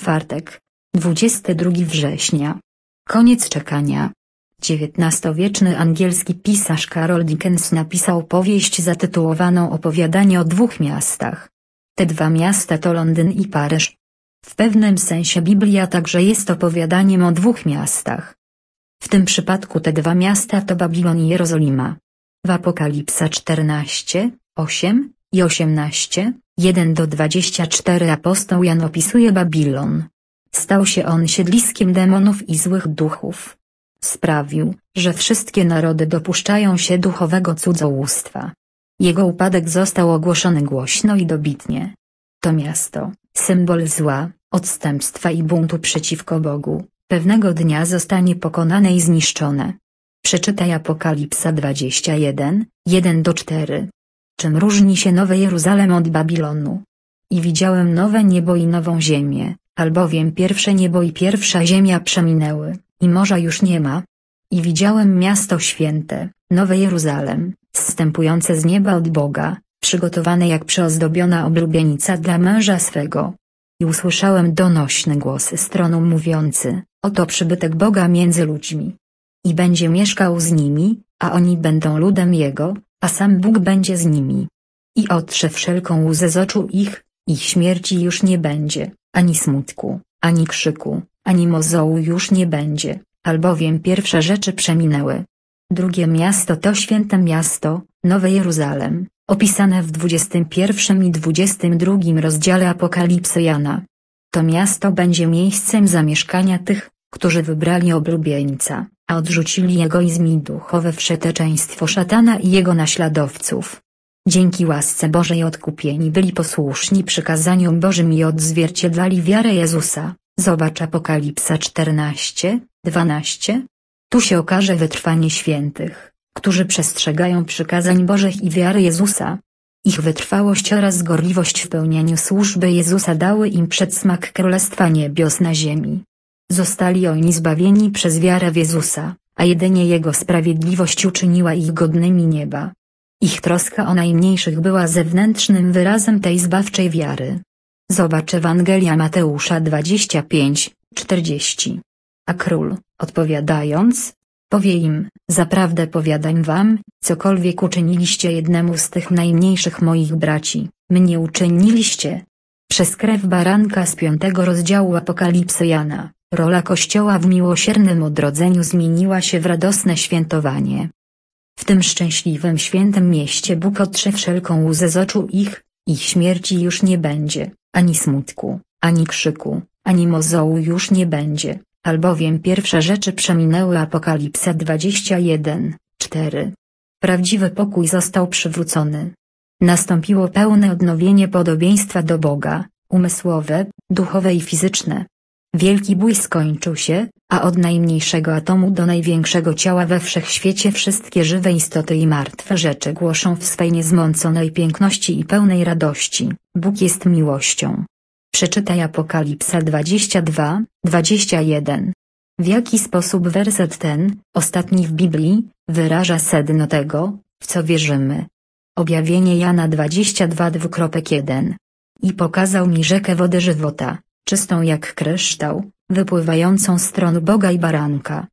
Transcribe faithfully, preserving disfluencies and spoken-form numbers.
Czwartek, dwudziestego drugiego września. Koniec czekania. dziewiętnastowieczny angielski pisarz Karol Dickens napisał powieść zatytułowaną Opowiadanie o dwóch miastach. Te dwa miasta to Londyn i Paryż. W pewnym sensie Biblia także jest opowiadaniem o dwóch miastach. W tym przypadku te dwa miasta to Babilon i Jerozolima. W Apokalipsa czternaście, osiem i osiemnaście, jeden do dwudziestu czterech apostoł Jan opisuje Babilon. Stał się on siedliskiem demonów i złych duchów. Sprawił, że wszystkie narody dopuszczają się duchowego cudzołóstwa. Jego upadek został ogłoszony głośno i dobitnie. To miasto, symbol zła, odstępstwa i buntu przeciwko Bogu, pewnego dnia zostanie pokonane i zniszczone. Przeczytaj Apokalipsa dwadzieścia jeden, jeden do czterech. Czym różni się Nowy Jeruzalem od Babilonu? I widziałem nowe niebo i nową ziemię, albowiem pierwsze niebo i pierwsza ziemia przeminęły, i morza już nie ma. I widziałem miasto święte, Nowe Jeruzalem, zstępujące z nieba od Boga, przygotowane jak przyozdobiona oblubienica dla męża swego. I usłyszałem donośny głos z tronu mówiący, oto przybytek Boga między ludźmi. I będzie mieszkał z nimi, a oni będą ludem Jego, a sam Bóg będzie z nimi. I otrze wszelką łzę z oczu ich, ich śmierci już nie będzie, ani smutku, ani krzyku, ani mozołu już nie będzie, albowiem pierwsze rzeczy przeminęły. Drugie miasto to święte miasto, Nowe Jeruzalem, opisane w dwudziestym pierwszym i dwudziestym drugim rozdziale Apokalipsy Jana. To miasto będzie miejscem zamieszkania tych, którzy wybrali oblubieńca, a odrzucili egoizm i duchowe wszeteczeństwo szatana i jego naśladowców. Dzięki łasce Bożej odkupieni byli posłuszni przykazaniom Bożym i odzwierciedlali wiarę Jezusa. Zobacz Apokalipsa czternaście, dwanaście. Tu się okaże wytrwanie świętych, którzy przestrzegają przykazań Bożych i wiary Jezusa. Ich wytrwałość oraz gorliwość w pełnieniu służby Jezusa dały im przedsmak Królestwa Niebios na ziemi. Zostali oni zbawieni przez wiarę w Jezusa, a jedynie Jego sprawiedliwość uczyniła ich godnymi nieba. Ich troska o najmniejszych była zewnętrznym wyrazem tej zbawczej wiary. Zobacz Ewangelia Mateusza dwadzieścia pięć, czterdzieści. A król, odpowiadając, powie im, zaprawdę powiadam wam, cokolwiek uczyniliście jednemu z tych najmniejszych moich braci, mnie uczyniliście. Przez krew baranka z piątego rozdziału Apokalipsy Jana, rola Kościoła w miłosiernym odrodzeniu zmieniła się w radosne świętowanie. W tym szczęśliwym świętym mieście Bóg otrze wszelką łzę z oczu ich, ich śmierci już nie będzie, ani smutku, ani krzyku, ani mozołu już nie będzie, albowiem pierwsze rzeczy przeminęły. Apokalipsa dwadzieścia jeden, cztery. Prawdziwy pokój został przywrócony. Nastąpiło pełne odnowienie podobieństwa do Boga, umysłowe, duchowe i fizyczne. Wielki bój skończył się, a od najmniejszego atomu do największego ciała we wszechświecie wszystkie żywe istoty i martwe rzeczy głoszą w swej niezmąconej piękności i pełnej radości, Bóg jest miłością. Przeczytaj Apokalipsa dwadzieścia dwa, dwadzieścia jeden. W jaki sposób werset ten, ostatni w Biblii, wyraża sedno tego, w co wierzymy? Objawienie Jana dwadzieścia dwa, jeden. I pokazał mi rzekę wody żywota, czystą jak kryształ, wypływającą z tronu Boga i Baranka,